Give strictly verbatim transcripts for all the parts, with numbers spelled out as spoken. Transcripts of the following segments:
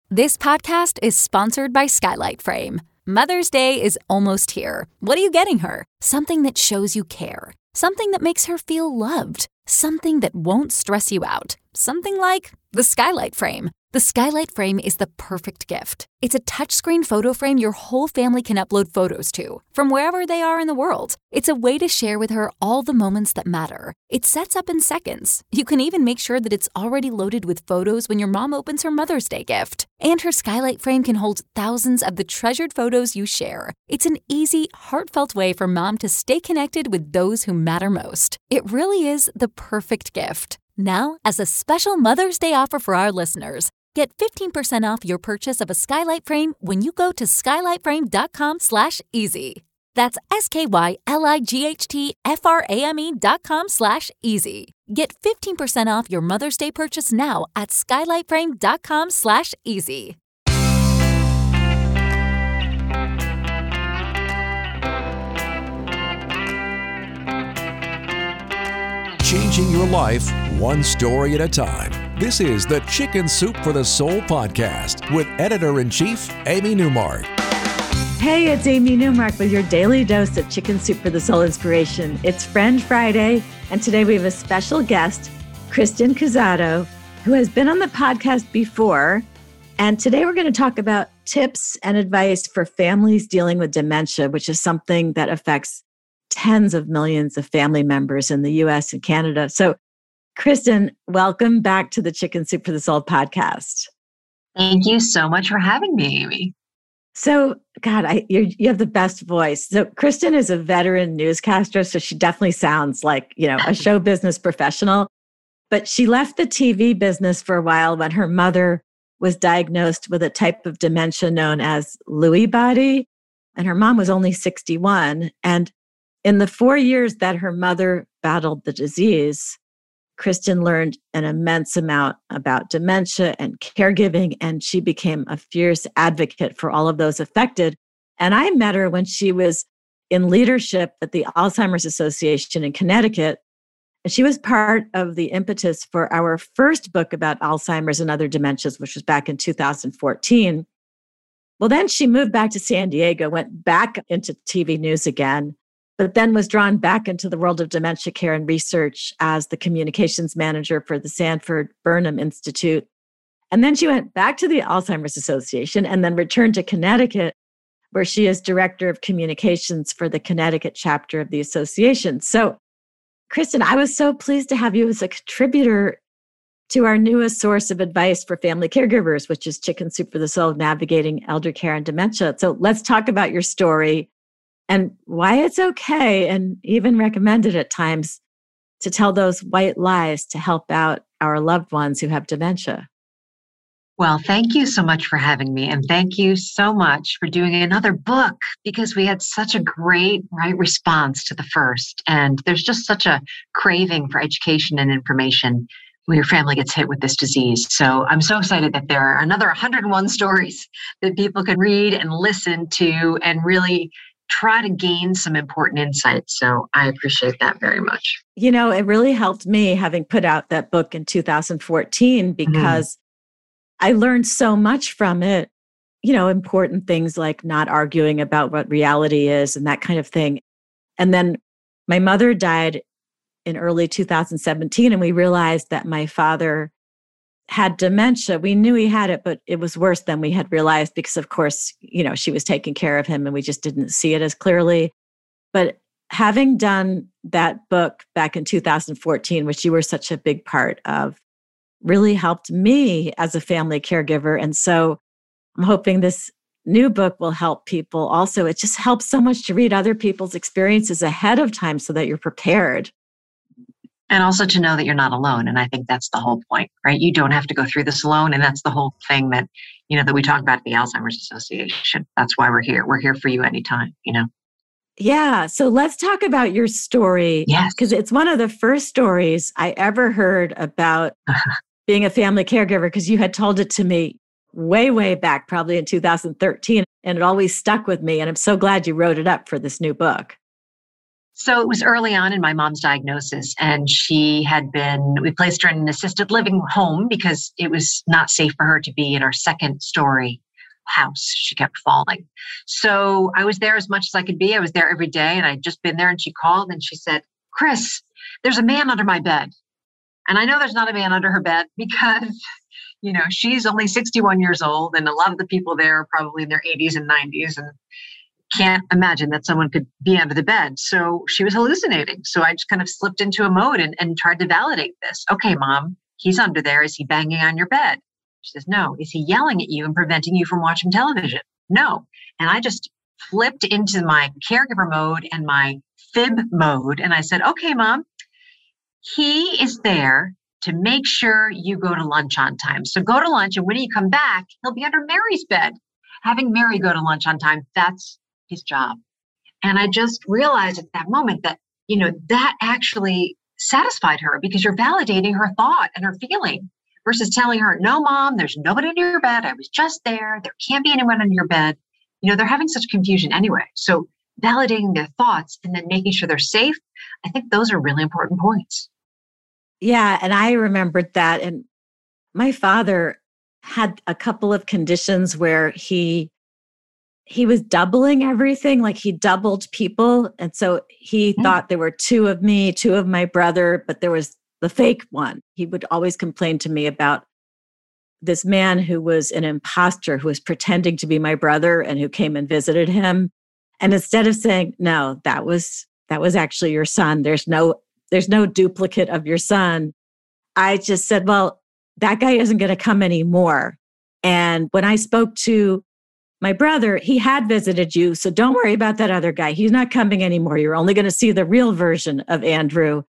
This podcast is sponsored by Skylight Frame. Mother's Day is almost here. What are you getting her? Something that shows you care. Something that makes her feel loved. Something that won't stress you out. Something like the Skylight Frame. The Skylight Frame is the perfect gift. It's a touchscreen photo frame your whole family can upload photos to, from wherever they are in the world. It's a way to share with her all the moments that matter. It sets up in seconds. You can even make sure that it's already loaded with photos when your mom opens her Mother's Day gift. And her Skylight Frame can hold thousands of the treasured photos you share. It's an easy, heartfelt way for mom to stay connected with those who matter most. It really is the perfect gift. Now, as a special Mother's Day offer for our listeners, get fifteen percent off your purchase of a Skylight Frame when you go to skylightframe.com slash easy. That's S-K-Y-L-I-G-H-T-F-R-A-M-E dot com slash easy. Get fifteen percent off your Mother's Day purchase now at skylightframe.com slash easy. Changing your life one story at a time. This is the Chicken Soup for the Soul podcast with Editor-in-Chief Amy Newmark. Hey, it's Amy Newmark with your daily dose of Chicken Soup for the Soul inspiration. It's Friend Friday, and today we have a special guest, Kristen Cusatto, who has been on the podcast before. And today we're going to talk about tips and advice for families dealing with dementia, which is something that affects tens of millions of family members in the U S and Canada. So, Kristen, welcome back to the Chicken Soup for the Soul podcast. Thank you so much for having me, Amy. So, God, I, you're, you have the best voice. So, Kristen is a veteran newscaster, so she definitely sounds like, you know, a show business professional. But she left the T V business for a while when her mother was diagnosed with a type of dementia known as Lewy body, and her mom was only sixty-one. And in the four years that her mother battled the disease, Kristen learned an immense amount about dementia and caregiving, and she became a fierce advocate for all of those affected. And I met her when she was in leadership at the Alzheimer's Association in Connecticut. And she was part of the impetus for our first book about Alzheimer's and other dementias, which was back in two thousand fourteen. Well, then she moved back to San Diego, went back into T V news again, but then was drawn back into the world of dementia care and research as the communications manager for the Sanford Burnham Institute. And then she went back to the Alzheimer's Association and then returned to Connecticut, where she is director of communications for the Connecticut chapter of the association. So, Kristen, I was so pleased to have you as a contributor to our newest source of advice for family caregivers, which is Chicken Soup for the Soul, Navigating Elder Care and Dementia. So let's talk about your story and why it's okay and even recommended at times to tell those white lies to help out our loved ones who have dementia. Well, thank you so much for having me. And thank you so much for doing another book, because we had such a great right response to the first. And there's just such a craving for education and information when your family gets hit with this disease. So I'm so excited that there are another one hundred one stories that people can read and listen to and really try to gain some important insights. So I appreciate that very much. You know, it really helped me having put out that book in two thousand fourteen because mm-hmm. I learned so much from it, you know, important things like not arguing about what reality is and that kind of thing. And then my mother died in early two thousand seventeen, and we realized that my father had dementia. We knew he had it, but it was worse than we had realized because, of course, you know, she was taking care of him and we just didn't see it as clearly. But having done that book back in two thousand fourteen, which you were such a big part of, really helped me as a family caregiver. And so I'm hoping this new book will help people also. It just helps so much to read other people's experiences ahead of time so that you're prepared. And also to know that you're not alone. And I think that's the whole point, right? You don't have to go through this alone. And that's the whole thing that, you know, that we talk about at the Alzheimer's Association. That's why we're here. We're here for you anytime, you know? Yeah. So let's talk about your story. Yes. Because it's one of the first stories I ever heard about being a family caregiver, because you had told it to me way, way back, probably in two thousand thirteen. And it always stuck with me. And I'm so glad you wrote it up for this new book. So it was early on in my mom's diagnosis, and she had been, we placed her in an assisted living home because it was not safe for her to be in our second story house. She kept falling. So I was there as much as I could be. I was there every day, and I'd just been there, and she called and she said, Chris, there's a man under my bed. And I know there's not a man under her bed because, you know, she's only sixty-one years old, and a lot of the people there are probably in their eighties and nineties, and can't imagine that someone could be under the bed. So she was hallucinating. So I just kind of slipped into a mode and, and tried to validate this. Okay, Mom, he's under there. Is he banging on your bed? She says, no. Is he yelling at you and preventing you from watching television? No. And I just flipped into my caregiver mode and my fib mode. And I said, okay, Mom, he is there to make sure you go to lunch on time. So go to lunch. And when you come back, he'll be under Mary's bed. Having Mary go to lunch on time, that's his job. And I just realized at that moment that, you know, that actually satisfied her because you're validating her thought and her feeling versus telling her, no, Mom, there's nobody in your bed. I was just there. There can't be anyone in your bed. You know, they're having such confusion anyway. So validating their thoughts and then making sure they're safe. I think those are really important points. Yeah. And I remembered that. And my father had a couple of conditions where he he was doubling everything, like he doubled people. And so he mm. thought there were two of me, two of my brother, but there was the fake one. He would always complain to me about this man who was an imposter, who was pretending to be my brother and who came and visited him. And instead of saying, no, that was that was actually your son. There's no, there's no duplicate of your son. I just said, well, that guy isn't going to come anymore. And when I spoke to my brother, he had visited you. So don't worry about that other guy. He's not coming anymore. You're only going to see the real version of Andrew.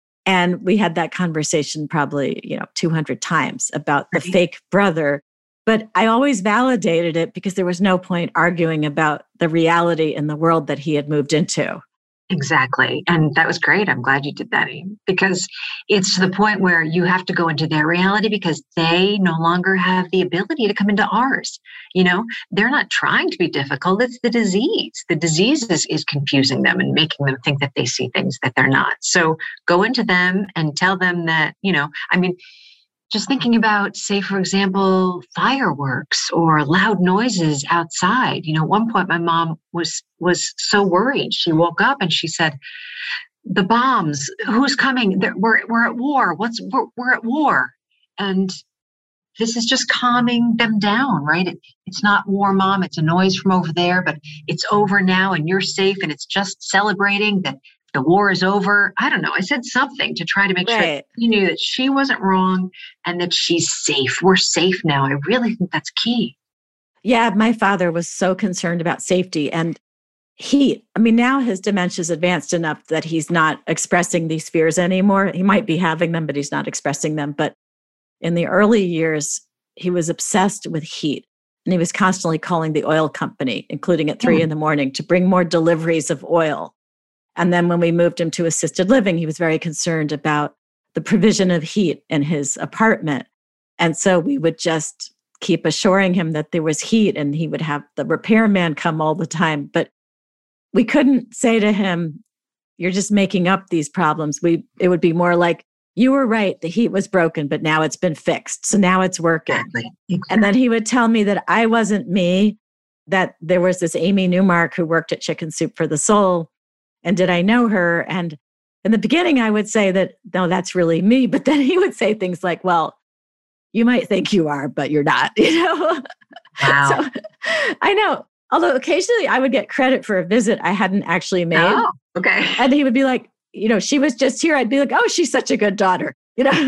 And we had that conversation probably, you know, two hundred times about the right. fake brother. But I always validated it because there was no point arguing about the reality in the world that he had moved into. Exactly. And that was great. I'm glad you did that, Amy, because it's to the point where you have to go into their reality because they no longer have the ability to come into ours. You know, they're not trying to be difficult. It's the disease. The disease is, is confusing them and making them think that they see things that they're not. So go into them and tell them that, you know, I mean, just thinking about, say, for example, fireworks or loud noises outside. You know, at one point my mom was was so worried. She woke up and she said, the bombs, who's coming? They're, we're, we're at war. What's we're, we're at war. And this is just calming them down, right? It, it's not war, Mom. It's a noise from over there, but it's over now and you're safe. And it's just celebrating that the war is over. I don't know. I said something to try to make right. sure she knew that she wasn't wrong and that she's safe. We're safe now. I really think that's key. Yeah, my father was so concerned about safety and he, I mean, now his dementia's advanced enough that he's not expressing these fears anymore. He might be having them, but he's not expressing them. But in the early years, he was obsessed with heat. And he was constantly calling the oil company, including at three yeah. in the morning, to bring more deliveries of oil. And then when we moved him to assisted living, he was very concerned about the provision of heat in his apartment. And so we would just keep assuring him that there was heat and he would have the repairman come all the time. But we couldn't say to him, you're just making up these problems. We It would be more like, you were right, the heat was broken, but now it's been fixed. So now it's working. Exactly. Exactly. And then he would tell me that I wasn't me, that there was this Amy Newmark who worked at Chicken Soup for the Soul. And did I know her? And in the beginning, I would say that, no, that's really me. But then he would say things like, well, you might think you are, but you're not, you know? Wow. So I know. Although occasionally I would get credit for a visit I hadn't actually made. Oh, okay. And he would be like, you know, she was just here. I'd be like, oh, she's such a good daughter, you know?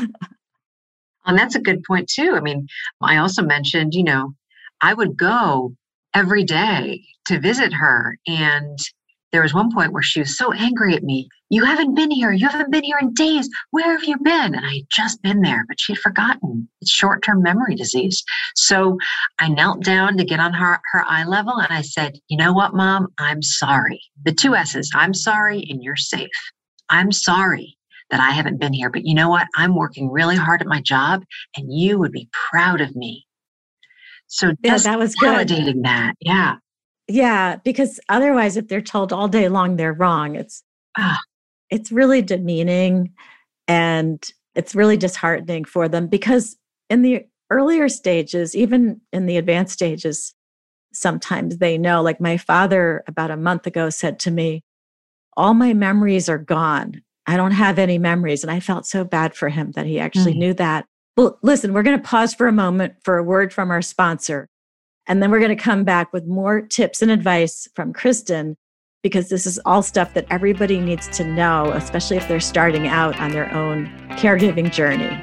And that's a good point too. I mean, I also mentioned, you know, I would go every day to visit her. And there was one point where she was so angry at me. You haven't been here. You haven't been here in days. Where have you been? And I had just been there, but she had forgotten. It's short-term memory disease. So I knelt down to get on her, her eye level. And I said, you know what, Mom? I'm sorry. The two S's, I'm sorry and you're safe. I'm sorry that I haven't been here. But you know what? I'm working really hard at my job and you would be proud of me. So yeah, that was validating good. that. Yeah. Yeah, because otherwise, if they're told all day long they're wrong, it's Ah. It's really demeaning and it's really disheartening for them because in the earlier stages, even in the advanced stages, sometimes they know, like my father about a month ago said to me, all my memories are gone. I don't have any memories. And I felt so bad for him that he actually mm. knew that. Well, listen, we're going to pause for a moment for a word from our sponsor. And then we're going to come back with more tips and advice from Kristen, because this is all stuff that everybody needs to know, especially if they're starting out on their own caregiving journey.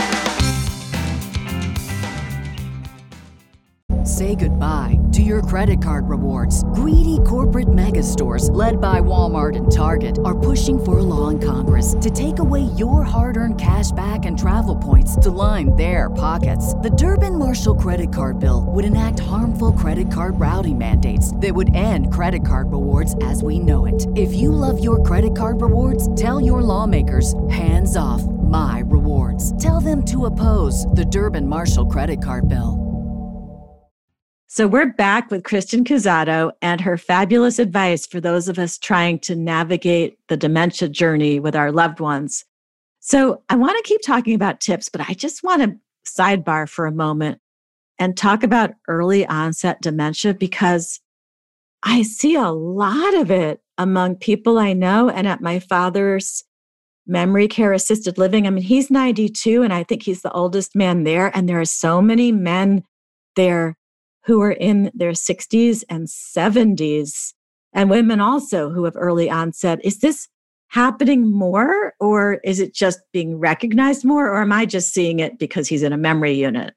Say goodbye to your credit card rewards. Greedy corporate mega stores, led by Walmart and Target, are pushing for a law in Congress to take away your hard-earned cash back and travel points to line their pockets. The Durbin-Marshall credit card bill would enact harmful credit card routing mandates that would end credit card rewards as we know it. If you love your credit card rewards, tell your lawmakers, hands off my rewards. Tell them to oppose the Durbin-Marshall credit card bill. So we're back with Kristen Cusato and her fabulous advice for those of us trying to navigate the dementia journey with our loved ones. So I want to keep talking about tips, but I just want to sidebar for a moment and talk about early onset dementia, because I see a lot of it among people I know and at my father's memory care assisted living. I mean, he's ninety-two and I think he's the oldest man there. And there are so many men there who are in their sixties and seventies, and women also who have early onset. Is this happening more, or is it just being recognized more, or am I just seeing it because he's in a memory unit?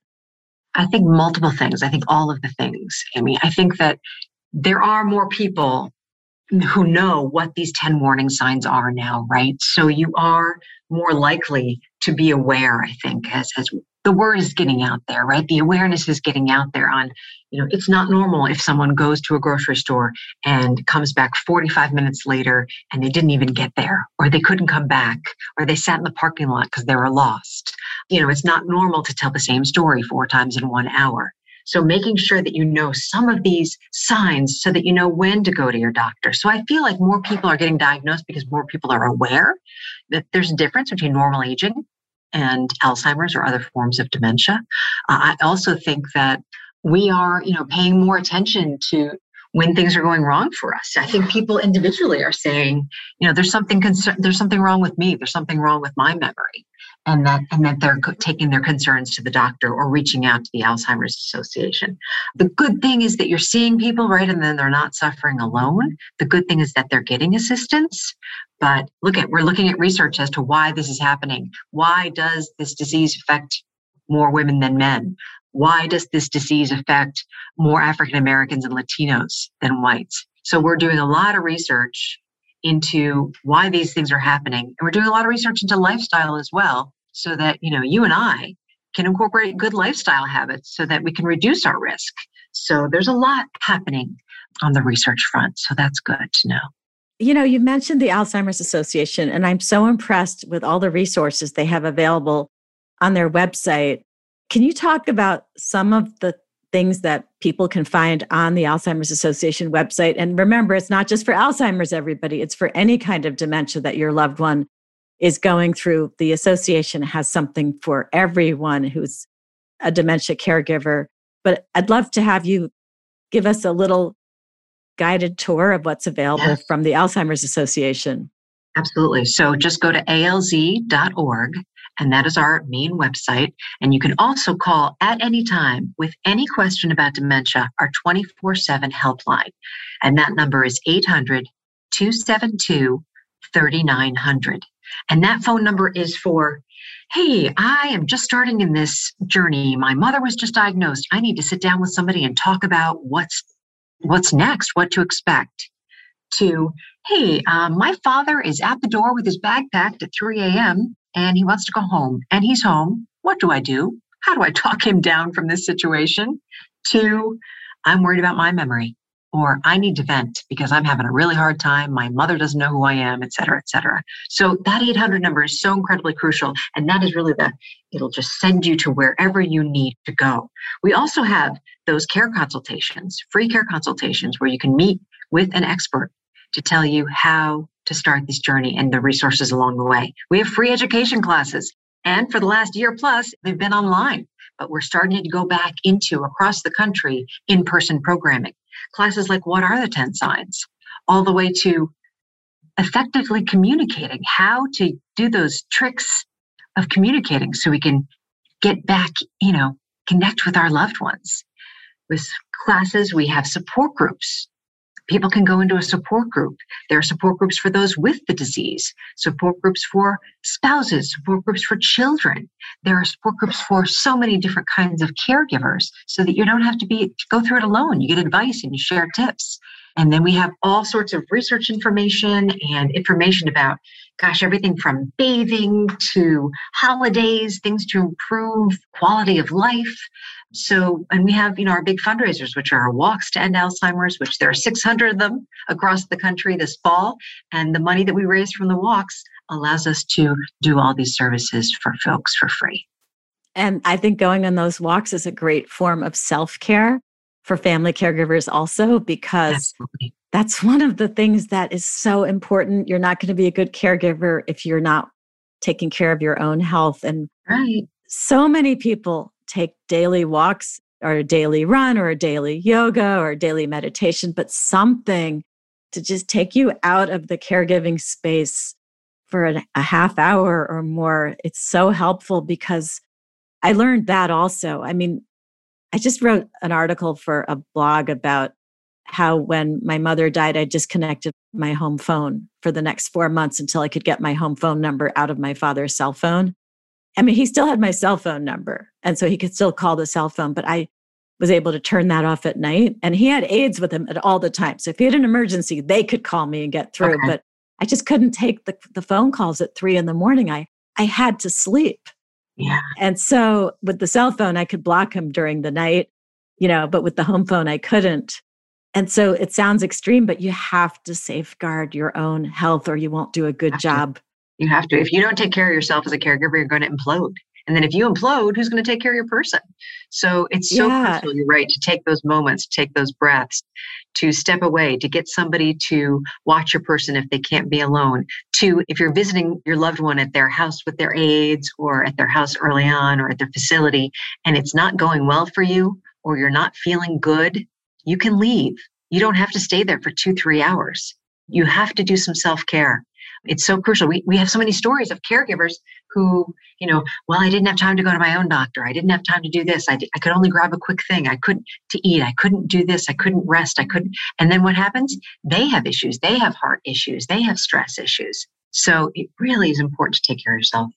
I think multiple things. I think all of the things, Amy. I think that there are more people who know what these ten warning signs are now, right? So you are more likely to be aware, I think, as, as the word is getting out there, right? The awareness is getting out there on, you know, it's not normal if someone goes to a grocery store and comes back forty-five minutes later and they didn't even get there, or they couldn't come back, or they sat in the parking lot because they were lost. You know, it's not normal to tell the same story four times in one hour. So making sure that you know some of these signs so that you know when to go to your doctor. So I feel like more people are getting diagnosed because more people are aware that there's a difference between normal aging and Alzheimer's or other forms of dementia. Uh, I also think that we are, you know, paying more attention to when things are going wrong for us. I think people individually are saying, you know, there's something concern, there's something wrong with me. There's something wrong with my memory, and that and that they're co- taking their concerns to the doctor or reaching out to the Alzheimer's Association. The good thing is that you're seeing people, right, and then they're not suffering alone. The good thing is that they're getting assistance. But look at we're looking at research as to why this is happening. Why does this disease affect more women than men? Why does this disease affect more African Americans and Latinos than whites? So we're doing a lot of research into why these things are happening. And we're doing a lot of research into lifestyle as well, so that, you know, you and I can incorporate good lifestyle habits so that we can reduce our risk. So there's a lot happening on the research front. So that's good to know. You know, you mentioned the Alzheimer's Association, and I'm so impressed with all the resources they have available on their website. Can you talk about some of the things that people can find on the Alzheimer's Association website? And remember, it's not just for Alzheimer's, everybody. It's for any kind of dementia that your loved one is going through. The association has something for everyone who's a dementia caregiver. But I'd love to have you give us a little guided tour of what's available yes. from the Alzheimer's Association. Absolutely. So just go to A L Z dot org. And that is our main website. And you can also call at any time with any question about dementia, our twenty-four seven helpline. And that number is eight hundred, two seven two, three nine zero zero. And that phone number is for, hey, I am just starting in this journey. My mother was just diagnosed. I need to sit down with somebody and talk about what's what's next, what to expect. To, hey, um, my father is at the door with his bag packed at three a.m. and he wants to go home, and he's home. What do I do? How do I talk him down from this situation? To, I'm worried about my memory, or I need to vent because I'm having a really hard time. My mother doesn't know who I am, et cetera, et cetera. So that eight hundred number is so incredibly crucial. And that is really the, it'll just send you to wherever you need to go. We also have those care consultations, free care consultations, where you can meet with an expert to tell you how to start this journey and the resources along the way. We have free education classes. And for the last year plus, they've been online. But we're starting to go back into, across the country, in-person programming. Classes like What Are the ten Signs? All the way to effectively communicating, how to do those tricks of communicating so we can get back, you know, connect with our loved ones. With classes, we have support groups. People can go into a support group. There are support groups for those with the disease, support groups for spouses, support groups for children. There are support groups for so many different kinds of caregivers so that you don't have to be go through it alone. You get advice and you share tips. And then we have all sorts of research information and information about, gosh, everything from bathing to holidays, things to improve quality of life. So, and we have, you know, our big fundraisers, which are our walks to end Alzheimer's, which there are six hundred of them across the country this fall. And the money that we raise from the walks allows us to do all these services for folks for free. And I think going on those walks is a great form of self-care for family caregivers also, because Absolutely. That's one of the things that is so important. You're not going to be a good caregiver if you're not taking care of your own health. And Right. so many people take daily walks or a daily run or a daily yoga or a daily meditation, but something to just take you out of the caregiving space for a, a half hour or more. It's so helpful because I learned that also. I mean, I just wrote an article for a blog about how when my mother died, I disconnected my home phone for the next four months until I could get my home phone number out of my father's cell phone. I mean, he still had my cell phone number, and so he could still call the cell phone, but I was able to turn that off at night. And he had aides with him at all the time. So if he had an emergency, they could call me and get through. Okay. But I just couldn't take the, the phone calls at three in the morning. I, I had to sleep. Yeah. And so with the cell phone, I could block him during the night, you know, but with the home phone, I couldn't. And so it sounds extreme, but you have to safeguard your own health or you won't do a good Have to. job. You have to. If you don't take care of yourself as a caregiver, you're going to implode. And then if you implode, who's going to take care of your person? So it's so Yeah. crucial, you're right, to take those moments, to take those breaths, to step away, to get somebody to watch your person if they can't be alone, to, if you're visiting your loved one at their house with their aides or at their house early on or at their facility, and it's not going well for you or you're not feeling good, you can leave. You don't have to stay there for two, three hours. You have to do some self-care. It's so crucial. We we have so many stories of caregivers who, you know, well, I didn't have time to go to my own doctor. I didn't have time to do this. I, did, I could only grab a quick thing. I couldn't to eat. I couldn't do this. I couldn't rest. I couldn't. And then what happens? They have issues. They have heart issues. They have stress issues. So it really is important to take care of yourself.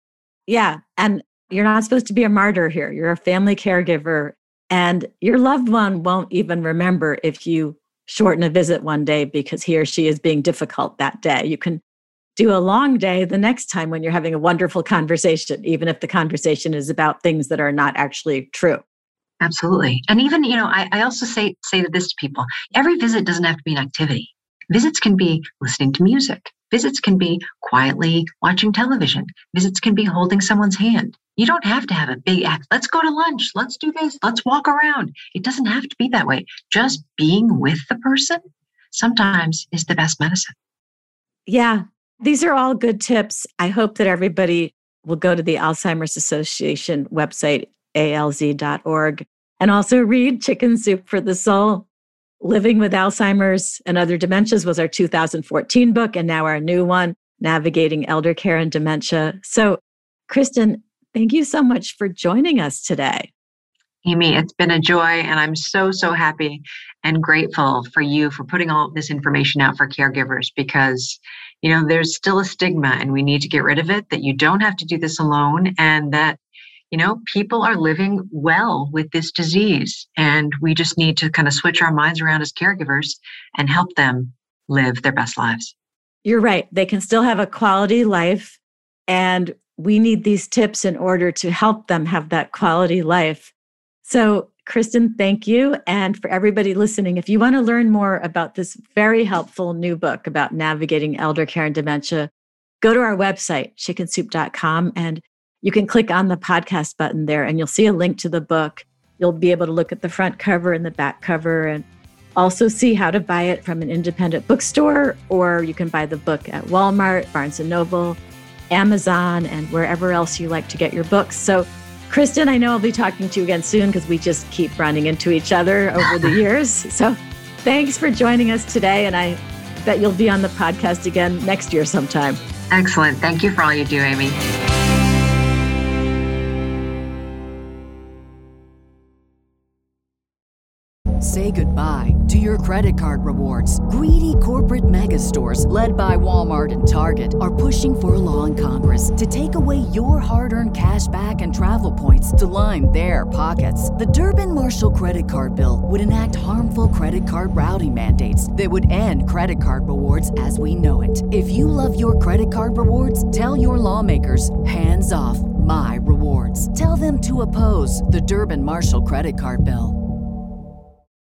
Yeah. And you're not supposed to be a martyr here. You're a family caregiver, and your loved one won't even remember if you shorten a visit one day because he or she is being difficult that day. You can do a long day the next time when you're having a wonderful conversation, even if the conversation is about things that are not actually true. Absolutely. And even, you know, I, I also say say this to people. Every visit doesn't have to be an activity. Visits can be listening to music. Visits can be quietly watching television. Visits can be holding someone's hand. You don't have to have a big act. Let's go to lunch. Let's do this. Let's walk around. It doesn't have to be that way. Just being with the person sometimes is the best medicine. Yeah. These are all good tips. I hope that everybody will go to the Alzheimer's Association website, A L Z dot org, and also read Chicken Soup for the Soul. Living with Alzheimer's and Other Dementias was our two thousand fourteen book, and now our new one, Navigating Elder Care and Dementia. So, Kristen, thank you so much for joining us today. Amy, it's been a joy, and I'm so, so happy and grateful for you for putting all this information out for caregivers because, you know, there's still a stigma and we need to get rid of it, that you don't have to do this alone and that, you know, people are living well with this disease and we just need to kind of switch our minds around as caregivers and help them live their best lives. You're right. They can still have a quality life, and we need these tips in order to help them have that quality life. So, Kristen, thank you. And for everybody listening, if you want to learn more about this very helpful new book about navigating elder care and dementia, go to our website, chicken soup dot com, and you can click on the podcast button there and you'll see a link to the book. You'll be able to look at the front cover and the back cover and also see how to buy it from an independent bookstore, or you can buy the book at Walmart, Barnes and Noble, Amazon, and wherever else you like to get your books. So, Kristen, I know I'll be talking to you again soon because we just keep running into each other over the years. So thanks for joining us today. And I bet you'll be on the podcast again next year sometime. Excellent. Thank you for all you do, Amy. Say goodbye to your credit card rewards. Greedy corporate mega stores, led by Walmart and Target, are pushing for a law in Congress to take away your hard-earned cash back and travel points to line their pockets. The Durbin-Marshall credit card bill would enact harmful credit card routing mandates that would end credit card rewards as we know it. If you love your credit card rewards, tell your lawmakers, hands off my rewards. Tell them to oppose the Durbin-Marshall credit card bill.